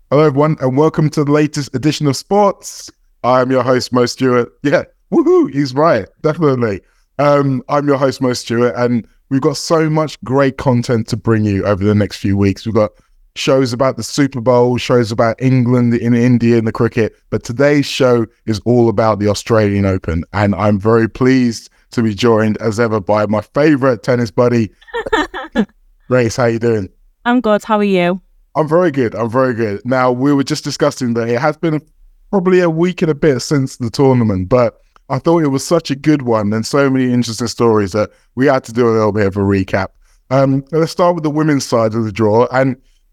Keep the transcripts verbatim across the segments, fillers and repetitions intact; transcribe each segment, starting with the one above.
Hello, everyone, and welcome to the latest edition of Sports. I'm your host, Mo Stewart. Yeah, woohoo, he's right, definitely. Um, I'm your host, Mo Stewart, and we've got so much great content to bring you over the next few weeks. We've got shows about the Super Bowl, shows about England in India and the cricket, but today's show is all about the Australian Open, and I'm very pleased to be joined, as ever, by my favourite tennis buddy, Grace. How you doing? I'm good. How are you? I'm very good. I'm very good. Now, we were just discussing that it has been probably a week and a bit since the tournament, but I thought it was such a good one and so many interesting stories that we had to do a little bit of a recap. Um, let's start with the women's side of the draw. And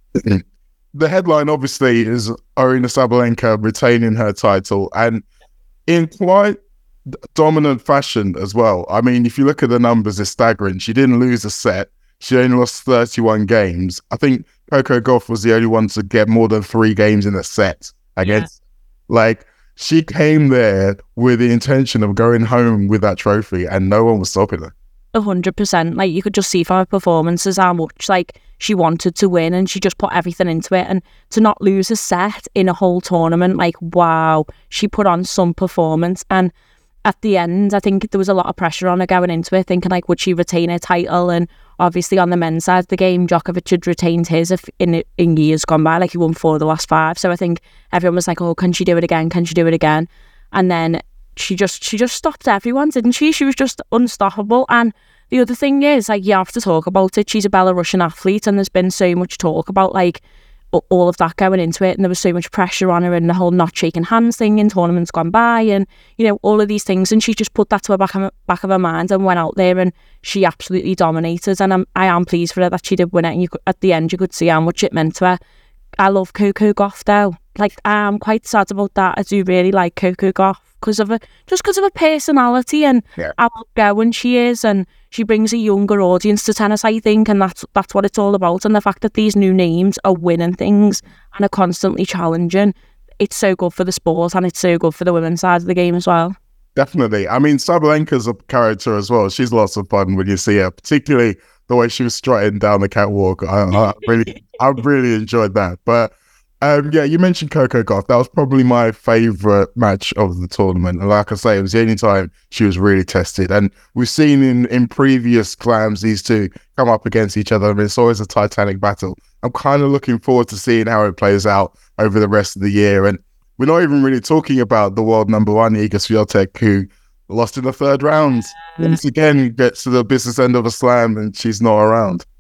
the headline, obviously, is Aryna Sabalenka retaining her title, and in quite dominant fashion as well. I mean, if you look at the numbers, it's staggering. She didn't lose a set. She only lost thirty-one games. I think Coco Gauff was the only one to get more than three games in a set, I guess. Yeah. Like, she came there with the intention of going home with that trophy, and no one was stopping her. A hundred percent. Like, you could just see from her performances how much, like, she wanted to win, and she just put everything into it. And to not lose a set in a whole tournament, like, wow, she put on some performance. And at the end, I think there was a lot of pressure on her going into it, thinking, like, would she retain her title? And obviously on the men's side of the game, Djokovic had retained his in in years gone by. Like, he won four of the last five. So I think everyone was like, oh, can she do it again? Can she do it again? And then she just she just stopped everyone, didn't she? She was just unstoppable. And the other thing is, like, you have to talk about it. She's a Belarusian athlete, and there's been so much talk about, like, all of that going into it, and there was so much pressure on her, and the whole not shaking hands thing in tournaments gone by, and, you know, all of these things. And she just put that to the back of, back of her mind and went out there, and she absolutely dominated. And I'm, I am pleased for her that she did win it. And you could, at the end, you could see how much it meant to her. I love Coco Gauff, though. Like, I'm quite sad about that. I do really like Coco Gauff because of her, just because of her personality and yeah. how outgoing she is, and she brings a younger audience to tennis, I think, and that's that's what it's all about. And the fact that these new names are winning things and are constantly challenging, it's so good for the sport, and it's so good for the women's side of the game as well. Definitely. I mean, Sabalenka's a character as well. She's lots of fun when you see her, particularly the way she was strutting down the catwalk. I, I really, I really enjoyed that. But um, yeah, you mentioned Coco Gauff. That was probably my favourite match of the tournament. And like I say, it was the only time she was really tested. And we've seen in, in previous clams these two come up against each other. I mean, it's always a titanic battle. I'm kind of looking forward to seeing how it plays out over the rest of the year. And we're not even really talking about the world number one, Iga Swiatek, who lost in the third round. Once again, gets to the business end of a slam and she's not around.